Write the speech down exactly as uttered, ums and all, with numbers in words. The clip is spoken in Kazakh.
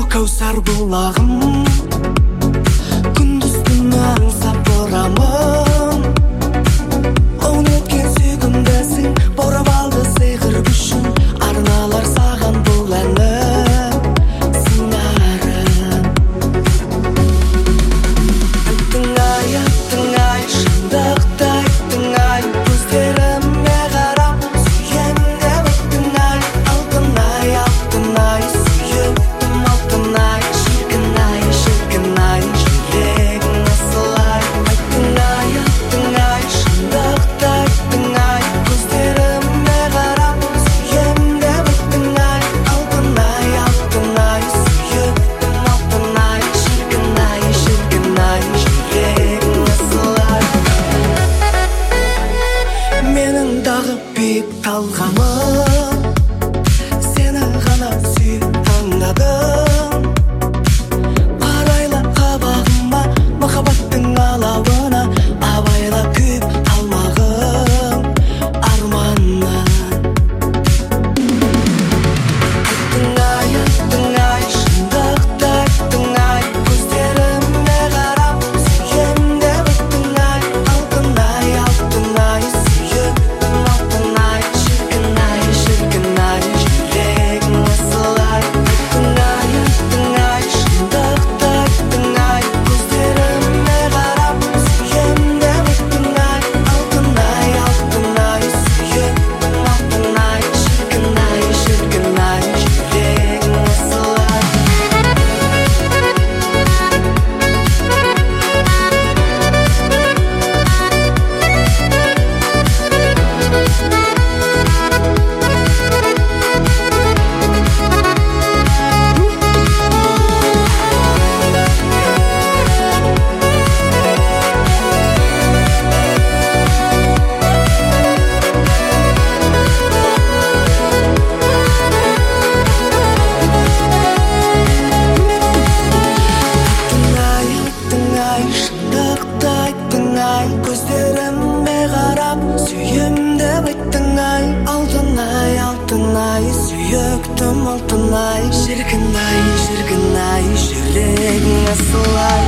Кәусар бұлағым, күндіз-түн аңсап орамын. Оң еткен сүйкімдісің, баурап алды сиқыр күшін. Арналар саған бұл әнім, сыңарым. Айттың ай, айттың ай, шындықты айттың ай. Көздеріме қарап, сүйем деп айттың ай. Алтын ай, алтын ай, сүйем алтын ай, шіркін ай, шіркін ай, жүрегің асыл ай. Айттың ай, айттың ай, шындықты айттың ай. Көздеріме қарап, сүйем деп айттың ай. Алтын ай, алтын ай, сүйем алтын ай, шіркін ай, шіркін ай, жүрегің асыл ай. Менің дағы биік талғамым, сені ғана сүйіп таңдадым. Арайла қабағыма, махаббаттың алауына, абайла күйіп алмағым арманнан. Айттың ай, айттың ай, шындықты айттың ай. Көздеріме қарап, сүйем деп айттың ай. Алтын ай, алтын ай, сүйем алтын ай, шіркін ай, шіркін ай, жүрегің асыл ай. Айттың ай, айттың ай, шындықты айттың ай. Көздеріме қарап, сүйем деп айттың ай. Алтын ай, алтын ай, сүйем алтын ай, шіркін ай, шіркін ай, жүрегің асыл ай. Айттың ай, айттың ай, шындықты айттың ай. Көздеріме қарап, сүйем деп айттың ай. Алтын ай, алтын ай, сүйіктім алтын ай. Шіркін ай, шіркін ай, жүрегің асыл ай.